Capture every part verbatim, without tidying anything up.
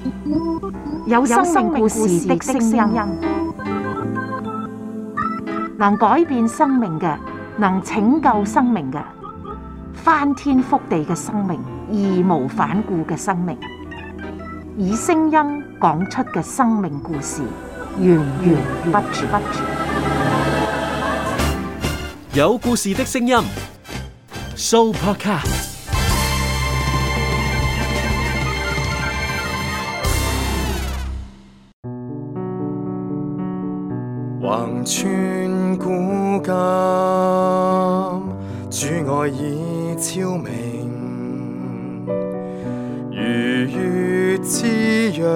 有生命故事的聲音，能改變生命嘅，能拯救生命嘅，翻天覆地嘅生命，義無反顧嘅生命，以聲音講出嘅生命故事，源源不絕。 有故事的聲音 ，Sooopodcast。 橫穿古今，主愛已超明，如月之約，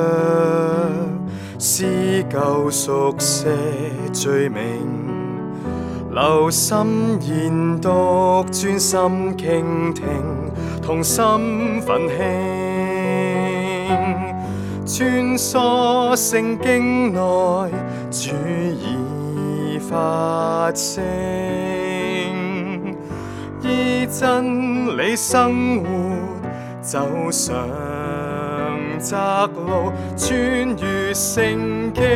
撕舊熟寫罪名，留心研讀，專心傾聽，同心奮興，穿梭聖經內，主已發聲，依真理生活，走上窄路，穿越聖經。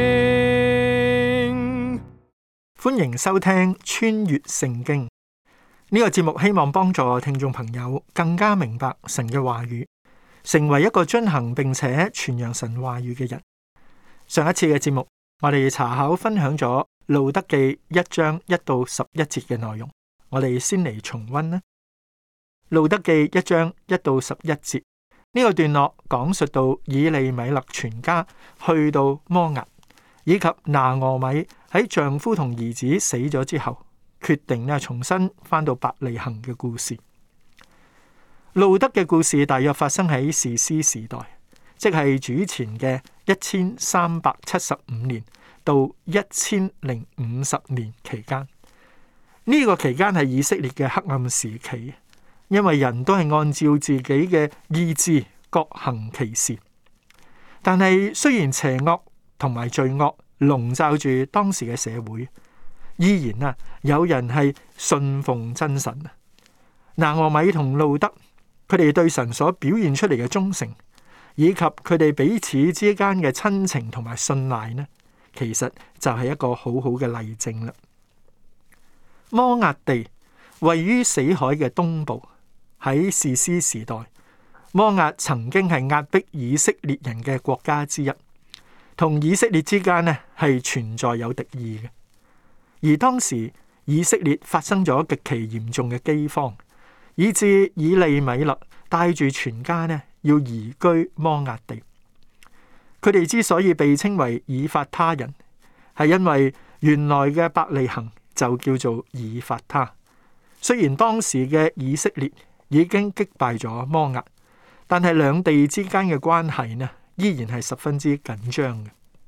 歡迎收聽穿越聖經呢個節目，希望幫助聽眾朋友更加明白神嘅話語，成為一個遵行並且傳揚神話語嘅人。上一次嘅節目，我哋查考分享咗路得記一章一到十一節嘅內容，我哋先嚟重溫啦。路得記一章一到十一節呢個段落講述到以利米勒全家去到摩押，以及拿俄米喺丈夫同兒子死咗之後，決定咧重新翻到伯利恆嘅故事。路得嘅故事大約發生喺士師時代，即係主前嘅一千三百七十五年到一千零五十年期間。呢、這個期間係以色列嘅黑暗時期，因為人都係按照自己嘅意志各行其事。但係雖然邪惡同埋罪惡籠罩住當時嘅社會，依然啊有人係信奉真神啊。拿俄米同路得，佢哋對神所表現出嚟嘅忠誠，以及佢哋彼此之間嘅親情同埋信賴呢，其實就係一個好好嘅例證啦。摩押地位於死海嘅東部，喺士師時代，摩押曾經係壓迫以色列人嘅國家之一，同以色列之間呢係存在有敵意嘅。而當時以色列發生咗極其嚴重嘅饑荒，以致以利米勒帶住全家呢要移居摩押地。佢哋之所以被稱為以法他人，係因為原來嘅伯利恆就叫做以法他。雖然當時嘅以色列已經擊敗咗摩押，但係兩地之間嘅關係呢，依然係十分之緊張嘅。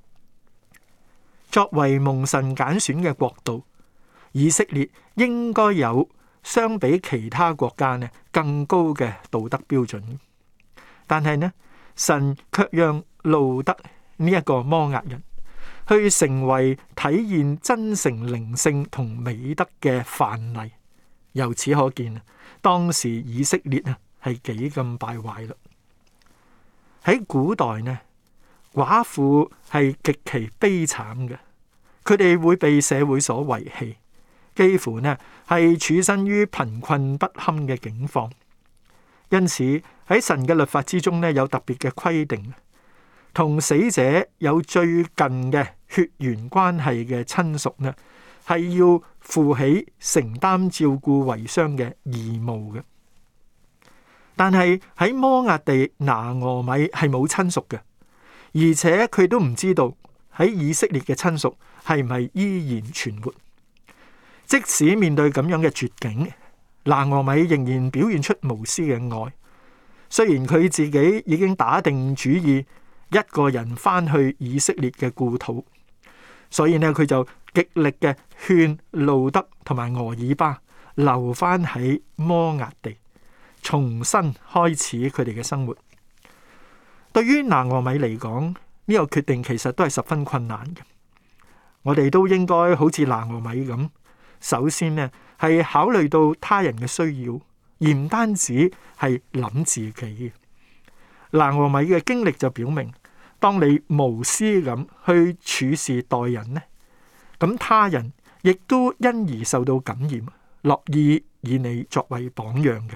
作為蒙神揀選嘅國度，以色列應該有相比其他國家呢更高嘅道德標準。但係呢，神卻讓路得呢一個摩押人去成為體現真誠靈性同美德嘅範例。由此可見，當時以色列啊係幾咁敗壞啦。喺古代呢，寡婦係極其悲慘嘅，佢哋會被社會所遺棄，幾乎呢係處身於貧困不堪嘅境況。因此喺神嘅律法之中呢，有特別嘅規定，同死者有最近嘅血緣關係嘅親屬呢，係要負起承擔照顧遺孀嘅義務嘅。但係喺摩押地，拿俄米係冇親屬嘅，而且佢都唔知道喺以色列嘅親屬係唔係依然存活。即使面對咁樣嘅絕境，拿俄米仍然表現出無私嘅愛。雖然佢自己已經打定主意一個人翻去以色列嘅故土，所以呢，佢就極力嘅勸路得同埋俄珥巴留翻喺摩押地，重新開始佢哋嘅生活。對於拿俄米嚟講，呢個決定其實都係十分困難嘅。我哋都應該好似拿俄米咁，首先呢係考慮到他人嘅需要，而唔單止係諗自己。 拿俄米嘅經歷就表明，當你無私咁去處事待人呢，咁他人亦都因而受到感染，樂意以你作為榜樣嘅。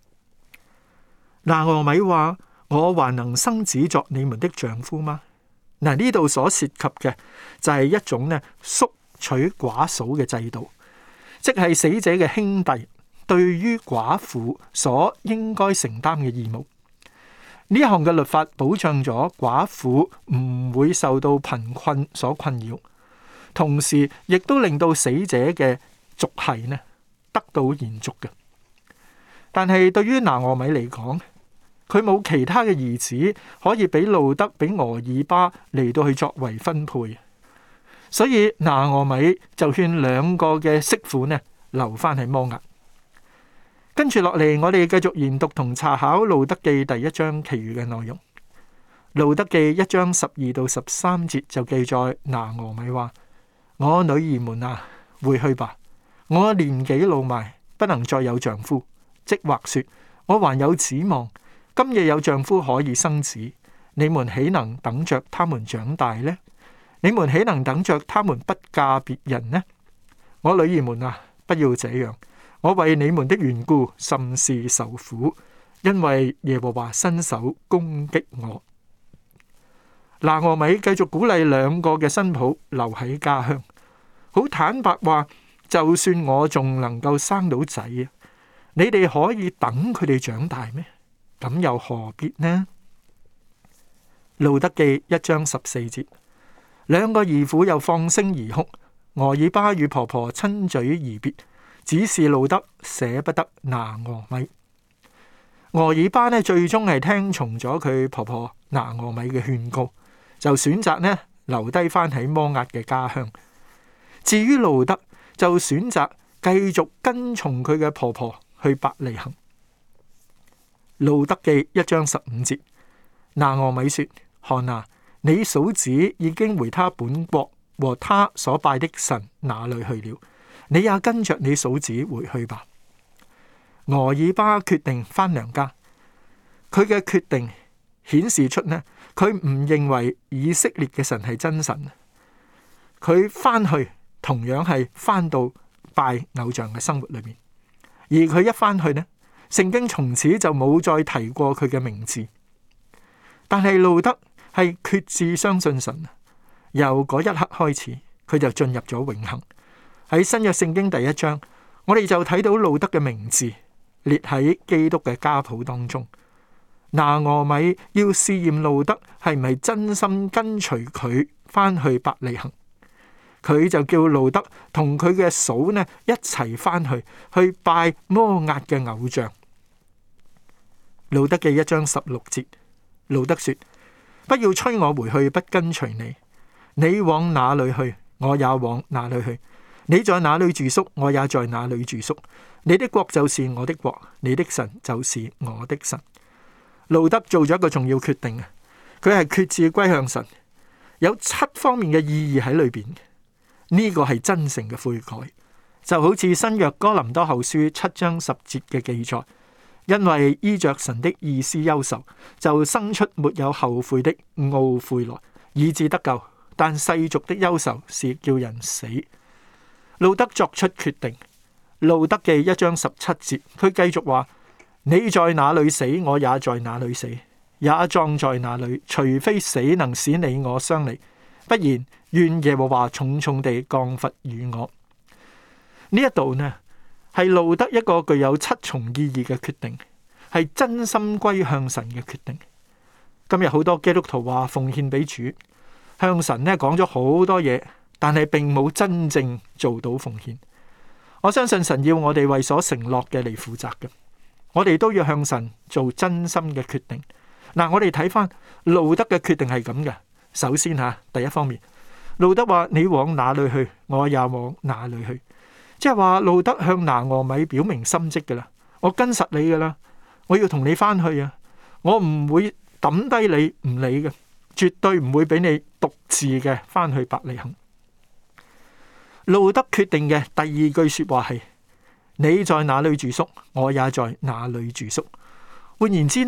拿俄米話：我還能生子作你們的丈夫嗎？嗱，呢度所涉及嘅就係一種呢叔娶寡嫂嘅制度，即係死者嘅兄弟對於寡婦所應該承擔嘅義務。呢項嘅律法保障咗寡婦唔會受到貧困所困擾，同時亦都令到死者嘅族系呢得到延續嘅。但係對於拿俄米嚟講，佢冇其他嘅兒子可以俾路得、俾俄爾巴嚟到去作為分配，所以拿俄米就勸兩個嘅媳婦呢留翻喺摩押。跟住落嚟，我哋繼續研讀同查考路得記第一章其餘嘅內容。路得記一章十二到十三節就記載拿俄米話：我女兒們啊，回去吧，我年紀老邁，不能再有丈夫，即或說我還有指望。今夜有丈夫可以生子，你們豈能等着他們長大呢？你們豈能等着他們不嫁別人呢？我女兒們啊，不要這樣，我為你們的緣故甚是受苦，因為耶和華伸手攻擊我。拿俄米繼續鼓勵兩個嘅新抱留喺家鄉，好坦白話，就算我仲能夠生到仔啊，你哋可以等佢哋長大咩？咁又何必呢？路得記一章十四節，兩個兒婦又放聲而哭，俄爾巴與婆婆親嘴而別，只是路得捨不得拿俄米。俄爾巴呢最終係聽從咗佢婆婆拿俄米嘅勸告，就選擇呢留低翻喺摩押嘅家鄉。至於路得就選擇繼續跟從佢嘅婆婆去伯利恆。路得記一章十五節，拿俄米說：看啊，你嫂子已經回他本國和他所拜的神那裏去了，你也跟着你嫂子回去吧。俄爾巴決定翻娘家，佢嘅決定顯示出呢，佢唔認為以色列嘅神係真神，佢翻去同樣係翻到拜偶像嘅生活裏面，而佢一翻去呢，聖經從此就冇再提過佢嘅名字。但係路得係決志相信神，由嗰一刻開始，佢就進入咗永恆。喺新約聖經第一章，我哋就睇到路得嘅名字列喺基督嘅家譜當中。拿俄米要試驗路得係唔係真心跟隨佢翻去伯利恆，佢就叫路得同佢嘅嫂呢一齊翻去去拜摩押嘅偶像。路得記一章十六節，路得說：不要催我回去，不跟隨你。你往哪裏去，我也往哪裏去；你在哪裏住宿，我也在哪裏住宿。你的國就是我的國，你的神就是我的神。路得做咗一個重要決定啊！佢係決志歸向神，有七方面嘅意義喺裏邊。呢個係真誠嘅悔改，就好似新約哥林多後書七章十節嘅記載。因為依着神的意思憂愁，就生出沒有後悔的懊悔來，以致得救。但世俗的憂愁是叫人死。路得作出決定。路得記一章十七節，佢繼續話：你在哪裏死，我也在哪裏死，也葬在哪裏，除非死能使你我相離，不然願耶和華重重地降罰與我。呢一度呢，係路得一個具有七重意義嘅決定，係真心歸向神嘅決定。今日好多基督徒話奉獻俾主，向神呢講咗好多嘢，但係並冇真正做到奉獻。我相信神要我哋為所承諾嘅嚟負責嘅，我哋都要向神做真心嘅決定。嗱，我哋睇翻路得嘅決定係咁嘅。首先吓，第一方面，路得話：你往哪裏去，我也往哪裏去。即係話路得向拿俄米表明心跡噶啦，我跟實你噶啦，我要同你翻去啊，我唔會抌低你唔理嘅，絕對唔會俾你獨自嘅翻去伯利恆。路得決定嘅第二句說話係：你在哪裏住宿，我也在哪裏住宿。換言之呢，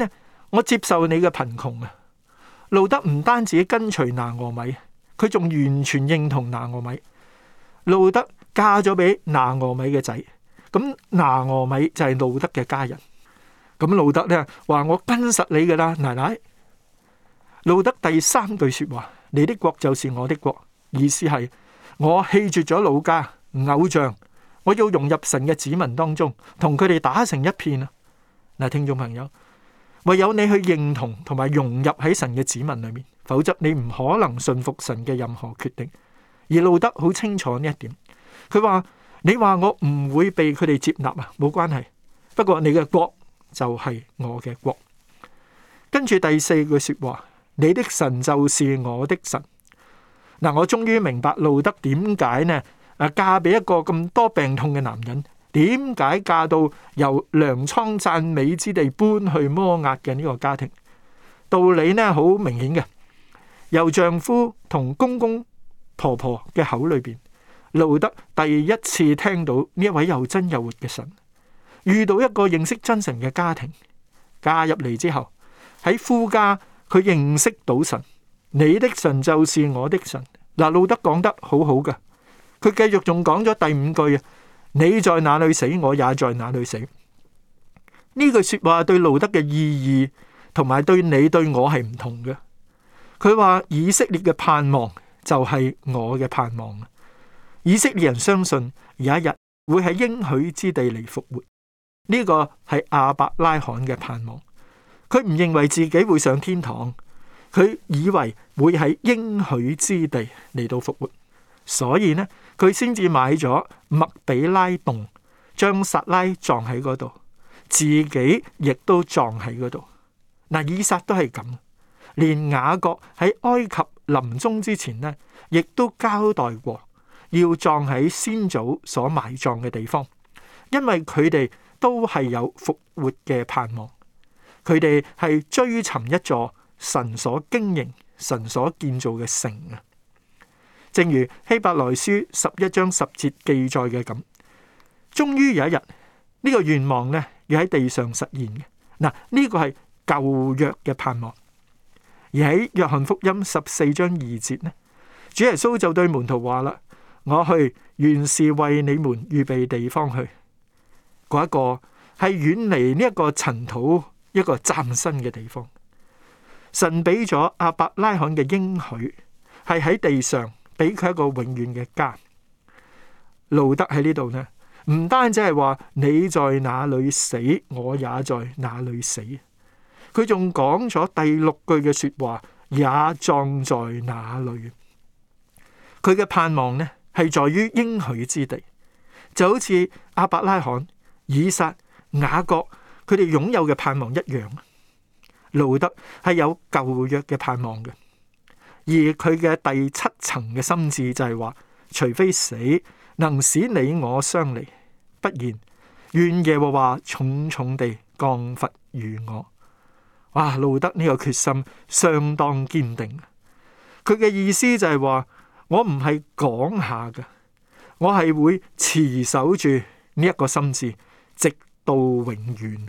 我接受你嘅貧窮啊。路得唔單止跟隨拿俄米，佢仲完全認同拿俄米。路得嫁咗俾拿俄米嘅仔，咁拿俄米就係路得嘅家人。咁路得呢話，我跟實你噶啦，奶奶。路得第三句說話，你的國就是我的國，意思係我棄絕咗老家偶像，我要融入神嘅子民當中，同佢哋打成一片啊！嗱，聽眾朋友，唯有你去認同同埋融入喺神嘅子民裏面，否則你唔可能信服神嘅任何決定。而路得好清楚呢一點，佢話，你話我唔會被佢哋接納啊，冇關係，不過你嘅國就係我嘅國。跟住第四句說話，你的神就是我的神。嗱，我終於明白路得點解呢？啊，嫁俾一個咁多病痛嘅男人，點解嫁到由糧倉讚美之地搬去摩押嘅呢個家庭？道理呢好明顯嘅，由丈夫同公公婆婆嘅口裏邊，路得第一次聽到呢一位又真又活嘅神，遇到一個認識真神嘅家庭，嫁入嚟之後喺夫家，佢認識到神，你的神就是我的神。嗱，路得講得好好噶，佢繼續仲講咗第五句啊，你在哪裏死，我也在哪裏死。呢句說話對路得嘅意義同埋對你對我係唔同嘅。佢話以色列嘅盼望就係我嘅盼望，以色列人相信有一日會喺應許之地嚟復活，呢個係亞伯拉罕嘅盼望。佢唔認為自己會上天堂，佢以為會喺應許之地嚟到復活，所以呢佢先至買咗麥比拉洞，將撒拉葬喺嗰度，自己亦都葬喺嗰度。嗱，以撒都係咁，連雅各喺埃及臨終之前呢，亦都交代過要葬喺先祖所埋葬嘅地方，因為佢哋都係有復活嘅盼望，佢哋係追尋一座神所經營、神所建造嘅城啊。正如希伯來書十一章十節記載嘅咁，終於有一日呢、這個願望呢要喺地上實現嘅。嗱，呢個係舊約嘅盼望。而喺約翰福音十四章二節呢，主耶穌就對門徒話啦：我去原是為你們預備地方去。嗰一個係遠離呢一個塵土、一個嶄新嘅地方。神俾咗亞伯拉罕嘅應許，係喺地上俾佢一個永遠嘅家。路得喺呢度呢，唔單止係話你在哪裏死，我也在哪裏死。佢仲講咗第六句嘅說話，也葬在哪裏。佢嘅盼望呢，係在於應許之地，就好似亞伯拉罕、以撒、雅各佢哋擁有嘅盼望一樣。路得係有舊約嘅盼望嘅，而佢嘅第七層嘅心志就係話，除非死能使你我相離，不然願耶和華重重地降罰於我。哇！路得呢個決心相當堅定，佢嘅意思就係話，我唔係講下㗎，我係會持守住呢一個心志，直到永遠。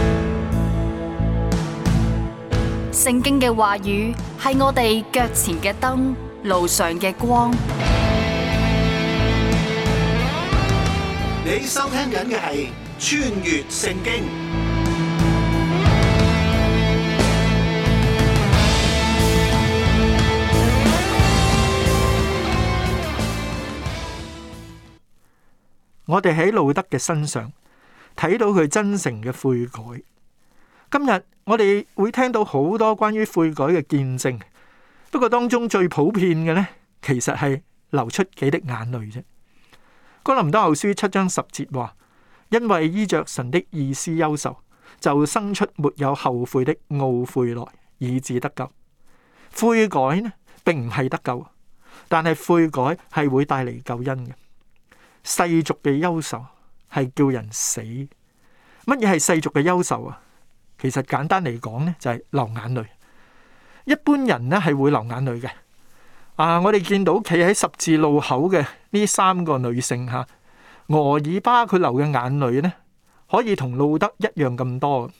聖經嘅話語係我哋腳前嘅燈，路上嘅光。 你收聽緊嘅係穿越聖經。 我哋喺路得嘅身上睇到佢真誠嘅悔改。今日我哋會聽到好多關於悔改嘅見證，不過當中最普遍嘅呢，其實係流出幾滴眼淚啫。哥林多後書七章十節話：因為依着神的意思憂愁，就生出沒有後悔的懊悔來，以致得救。悔改呢，並唔係得救，但係悔改係會帶嚟救恩嘅。世俗嘅憂愁係叫人死。乜嘢係世俗嘅憂愁啊？其實簡單嚟講呢，就係流眼淚。一般人呢係會流眼淚嘅。啊，我哋見到企喺十字路口嘅呢三個女性吓，俄珥巴佢流嘅眼淚呢，可以同路得一樣咁多。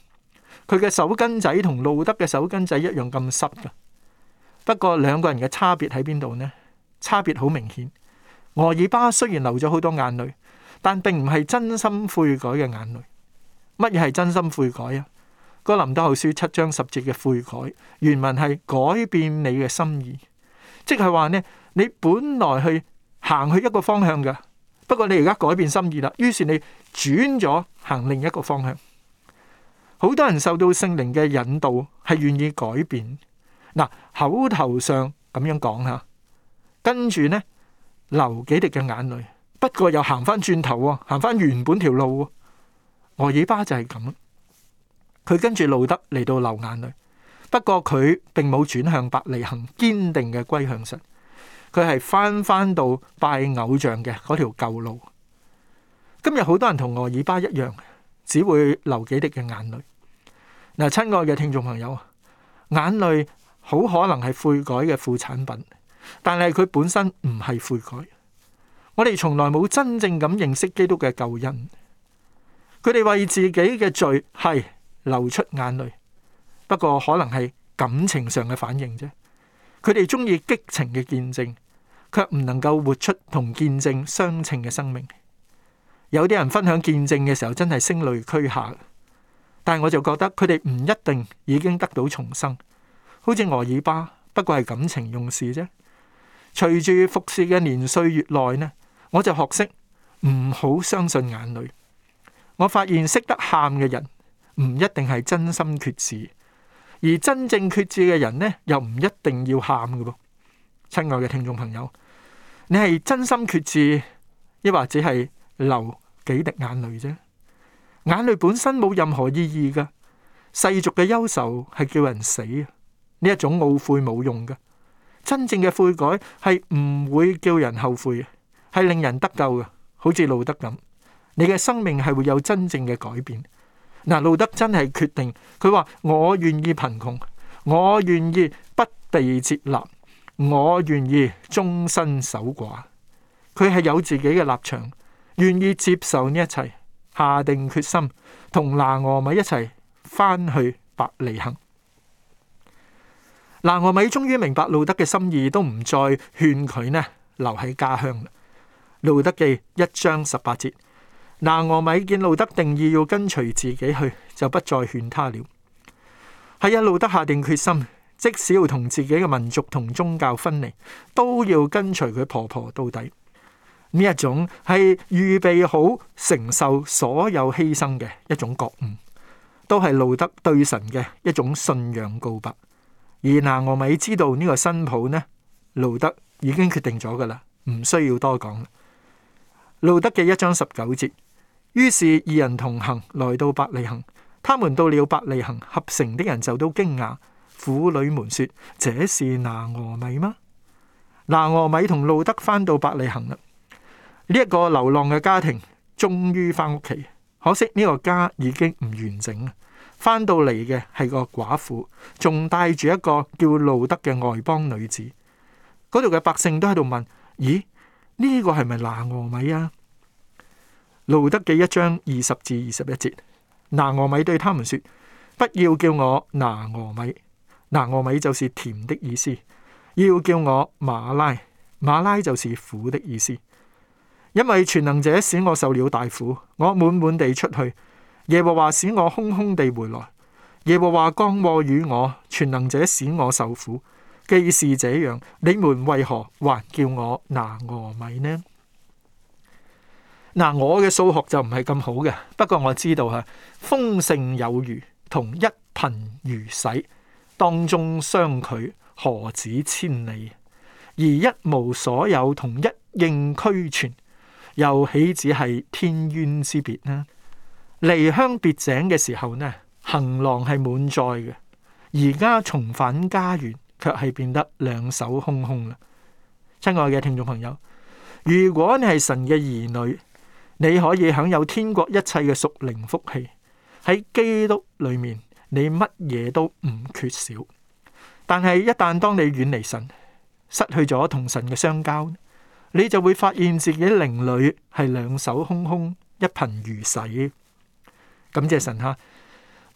佢嘅手巾仔同路德嘅手巾仔一樣咁濕噶。不過兩個人嘅差別喺邊度呢？差別好明顯。俄爾巴雖然流咗好多眼淚，但並唔係真心悔改嘅眼淚。乜嘢係真心悔改啊？哥林多後書七章十節嘅悔改，原文係改變你嘅心意，即係話呢，你本來去行去一個方向嘅，不過你而家改變心意啦，於是你轉咗行另一個方向。好多人受到聖靈嘅引導，係願意改變。嗱，口頭上咁樣講下，跟住呢流幾滴嘅眼淚，不過又行翻轉頭，行翻原本條路。俄爾巴就係咁，佢跟住路德嚟到流眼淚，不過佢並冇轉向伯利恆，堅定嘅歸向神，佢係翻翻到拜偶像嘅嗰條舊路。今日好多人同俄爾巴一樣，只會流幾滴嘅眼淚。嗱，親愛嘅聽眾朋友，眼淚好可能係悔改嘅副產品，但係佢本身唔係悔改。我哋從來冇真正咁認識基督嘅救恩。佢哋為自己嘅罪係流出眼淚，不過可能係感情上嘅反應啫。佢哋中意激情嘅見證，卻唔能夠活出同見證相稱嘅生命。有啲人分享見證嘅時候真係聲淚俱下，但係我就覺得佢哋唔一定已經得到重生。好似俄爾巴，不過係感情用事啫。隨住服侍嘅年歲越耐呢，我就學識唔好相信眼淚。我發現識得喊嘅人唔一定係真心決志，而真正決志嘅人呢，又唔一定要喊嘅噃。親愛嘅聽眾朋友，你係真心決志，抑或只係流幾滴眼淚啫？眼淚本身冇任何意義噶，世俗嘅憂愁係叫人死啊！呢一種懊悔冇用噶，真正嘅悔改係唔會叫人後悔，係令人得救嘅，好似路德咁。你嘅生命係會有真正嘅改變。嗱，路德真係決定，佢話我願意貧窮，我願意不被接納，我願意終身守寡。佢係有自己嘅立場，願意接受呢一切，下定決心同拿俄米一齊翻去伯利恆。拿俄米終於明白路德嘅心意，都唔再勸佢呢留喺家鄉。路德記一章十八節。拿俄米見路德定意要跟隨自己去，就不再勸他了。係啊，路德下定決心，即使要同自己嘅民族同宗教分離，都要跟隨佢婆婆到底。呢一種係預備好承受所有犧牲嘅一種覺悟，都係路德對神嘅一種信仰告白。而拿俄米知道呢個新抱呢，路德已經決定咗噶啦，唔需要多講。路德嘅一章十九節。於是二人同行，來到伯利恆。他們到了伯利恆，合城的人就都驚訝。婦女們說：這是拿俄米嗎？拿俄米同路德翻到伯利恆啦。呢、這、一個流浪嘅家庭終於翻屋企，可惜呢個家已經唔完整。翻到嚟嘅係個寡婦，仲帶住一個叫路德嘅外邦女子。嗰度嘅百姓都喺度問：咦，呢、這個係咪拿俄米啊？路德嘅一章二十至二十一節，拿俄米對他們說：不要叫我拿俄米，拿俄米就是甜的意思；要叫我馬拉，馬拉就是苦的意思。因為全能者使我受了大苦，我滿滿地出去；耶和華使我空空地回來。耶和華降禍與我，全能者使我受苦。既是這樣，你們為何還叫我拿俄米呢？嗱，我嘅數學就唔係咁好嘅，不過我知道吓，豐盛有餘同一貧如洗當中相距何止千里，而一無所有同一應俱全，又豈止係天淵之別呢？離鄉別井嘅時候呢，行囊係滿載嘅，而家重返家園，卻係變得兩手空空啦。親愛嘅聽眾朋友，如果你係神嘅兒女，你可以享有天國一切嘅屬靈福氣，喺基督裏面，你乜嘢都唔缺少。但係一旦當你遠離神，失去咗同神嘅相交，你就會發現自己靈裏係兩手空空，一貧如洗。感謝神哈！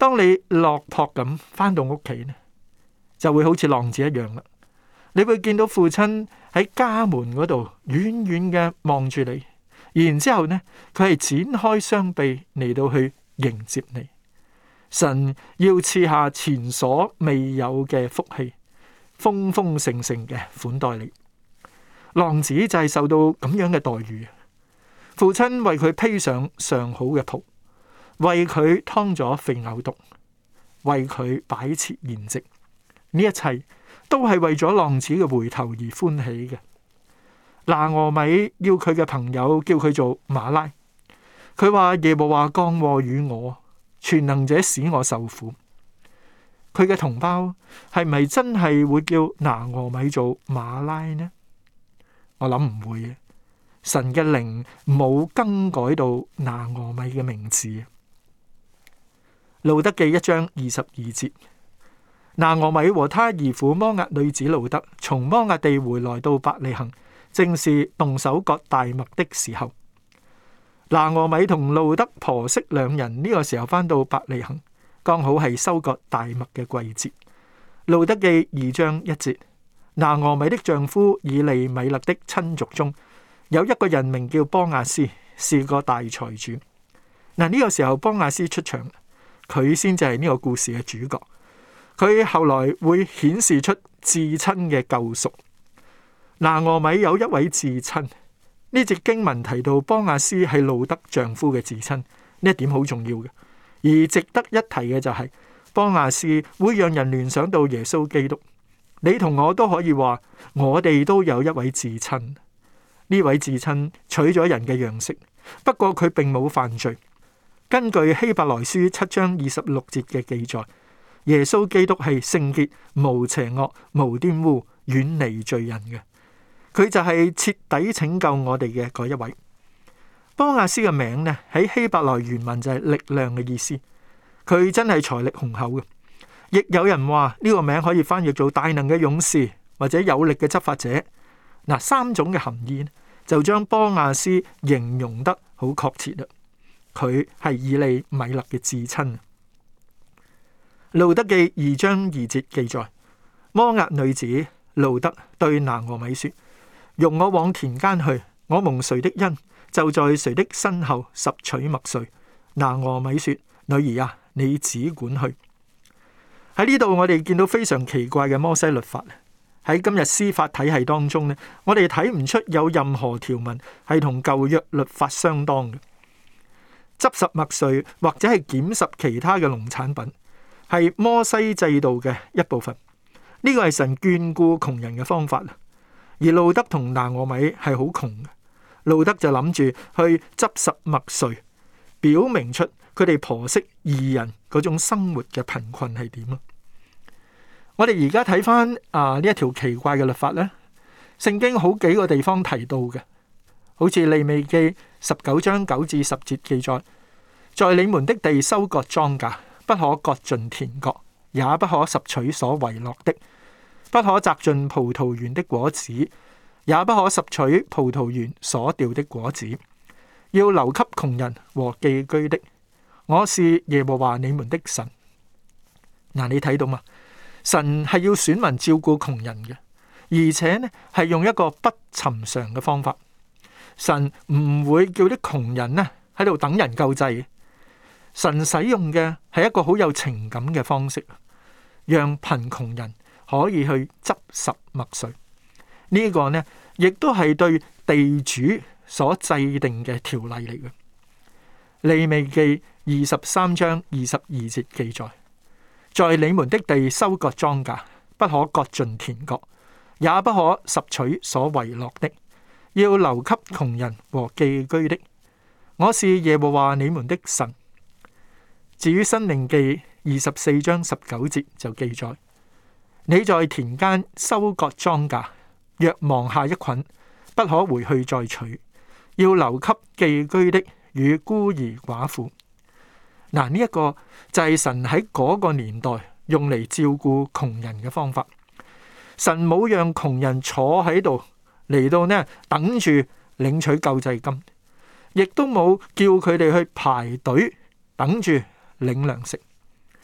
當你落魄咁翻到屋企呢，就會好似浪子一樣啦。你會見到父親喺家門嗰度遠遠嘅望住你，然之後呢，佢係展開雙臂嚟到去迎接你。神要賜下前所未有嘅福氣，豐豐盛盛嘅款待你。浪子就係受到咁樣嘅待遇，父親為佢披上上好嘅袍，為佢劏咗肥牛犢，為佢擺設筵席，呢一切都係為咗浪子嘅回頭而歡喜嘅。拿俄米要佢嘅朋友叫佢做馬拉，佢話耶和華降禍與我，全能者使我受苦。佢嘅同胞係咪真係會叫拿俄米做馬拉呢？我諗唔會嘅。神嘅靈冇更改到拿俄米嘅名字。路得記一章二十二節，拿俄米和他兒婦摩押女子路得從摩押地回來到伯利恆，正是動手割大麥的時候。拿俄米同路得婆媳兩人呢個時候返到伯利恆，剛好係收割大麥嘅季節。路得記二章一節，拿俄米的丈夫以利米勒的親族中有一個人名叫波亞斯，是個大財主。嗱，呢個時候波亞斯出場，佢先至係呢個故事嘅主角。佢後來會顯示出至親嘅救贖。拿俄米有一位至親，呢節經文提到波亞斯係路得丈夫嘅至親，呢一點好重要嘅。而值得一提嘅就係、是、波亞斯會讓人聯想到耶穌基督。你同我都可以話，我哋都有一位至親。呢位至親取咗人嘅樣式，不過佢並冇犯罪。根據希伯來書七章二十六節嘅記載，耶穌基督係聖潔、無邪惡、無玷污、遠離罪人嘅。佢就係徹底拯救我哋嘅嗰一位。波亞斯嘅名呢，喺希伯來原文就係力量嘅意思。佢真係財力雄厚嘅。亦有人話呢個名可以翻譯做大能嘅勇士或者有力嘅執法者。嗱，三種嘅含義就將波亞斯形容得好確切啦。佢係以利米勒嘅至親。路得記二章二節記載，摩押女子路得對拿俄米說：容我往田間去，我蒙誰的恩，就在誰的身後拾取麥穗。拿俄米說：女兒啊，你只管去。喺呢度我哋見到非常奇怪嘅摩西律法。喺今日司法體系當中呢，我哋睇唔出有任何條文係同舊約律法相當嘅。執拾麥穗或者係檢拾其他嘅農產品，係摩西制度嘅一部分。呢個係神眷顧窮人嘅方法。而路得同拿俄米係好窮嘅，路得就諗住去執拾麥穗，表明出佢哋婆媳二人嗰種生活嘅貧困係點啊？我哋而家睇翻啊呢一條奇怪嘅律法呢，聖經好幾個地方提到嘅，好似利未記十九章九至十節記載，在你們的地收割莊稼，不可割盡田角，也不可拾取所遺落的，不可摘盡葡萄園的果子，也不可拾取葡萄園所掉的果子，要留給窮人和寄居的。我是耶和華你們的神。嗱，你睇到嘛？神係要選民照顧窮人嘅，而且呢係用一個不尋常嘅方法。神唔會叫啲窮人呢喺度等人救濟。神使用嘅係一個好有情感嘅方式，讓貧窮人可以去執拾麥穗。呢、這個呢亦都係對地主所制定嘅條例嚟嘅。利未記二十三章二十二節記載，在你們的地收割莊稼，不可割盡田角，也不可拾取所遺落的，要留給窮人和寄居的。我是耶和華你們的神。至於申命記二十四章十九節就記載，你在田間收割莊稼，若忘下一捆，不可回去再取，要留給寄居的與孤兒寡婦。嗱，呢一個就係神喺嗰個年代用嚟照顧窮人嘅方法。神冇讓窮人坐喺度嚟到呢等住領取救濟金，亦都冇叫佢哋去排隊等住領糧食。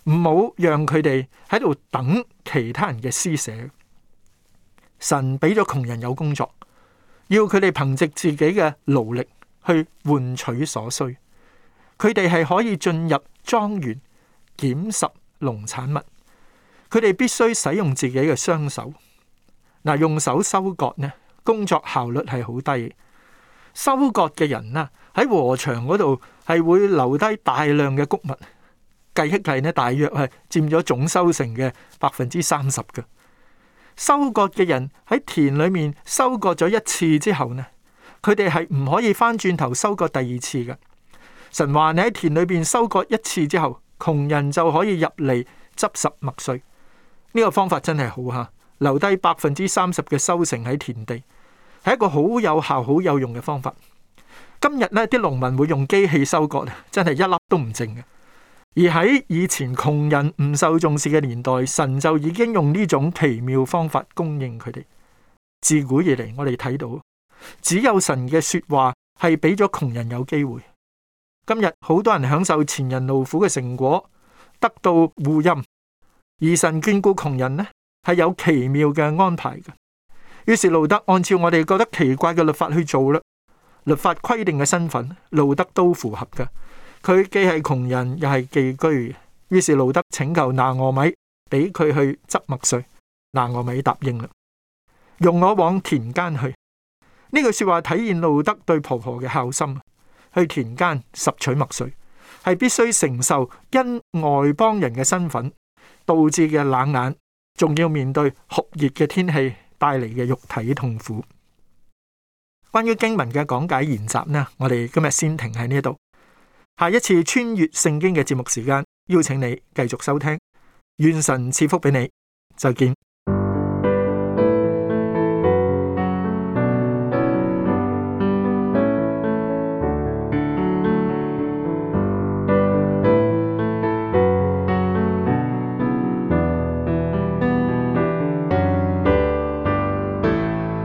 唔好讓佢哋喺度等其他人嘅施捨。神俾咗窮人有工作，要佢哋憑藉自己嘅勞力去換取所需。佢哋係可以進入莊園檢拾農產物，佢哋必須使用自己嘅雙手。嗱，用手收割呢，工作效率係好低。收割嘅人呢，喺禾場嗰度係會留低大量嘅穀物，計一計呢，大約係佔咗總收成嘅百分之三十嘅。收割嘅人喺田裏面收割咗一次之後呢，佢哋係唔可以翻轉頭收割第二次嘅。神話你喺田裏邊收割一次之後，窮人就可以入嚟執拾麥穗。呢個方法真係好吓，留低百分之三十嘅收成喺田地，係一個好有效、好有用嘅方法。今日呢啲農民會用機器收割，真係一粒都唔剩嘅。而喺以前窮人唔受重視嘅年代，神就已經用呢種奇妙方法供應佢哋。自古以嚟，我哋睇到只有神嘅說話係俾咗窮人有機會。今日好多人享受前人勞苦嘅成果，得到護蔭，而神眷顧窮人呢，係有奇妙嘅安排嘅。於是路德按照我哋覺得奇怪嘅律法去做啦。律法規定嘅身份，路德都符合嘅。佢既係窮人，又係寄居。於是路德請求拿俄米俾佢去執麥穗，拿俄米答應啦，容我往田間去。呢句說話體現路德對婆婆嘅孝心。去田間拾取麥穗，係必須承受因外邦人嘅身份導致嘅冷眼，仲要面對酷熱嘅天氣帶嚟嘅肉體痛苦。關於經文嘅講解研習呢，我哋今日先停喺呢度。下一次穿越聖經嘅節目時間，邀請你繼續收聽。願神賜福俾你，再見。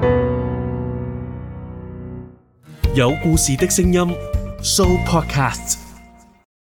有故事的聲音 Show Podcast。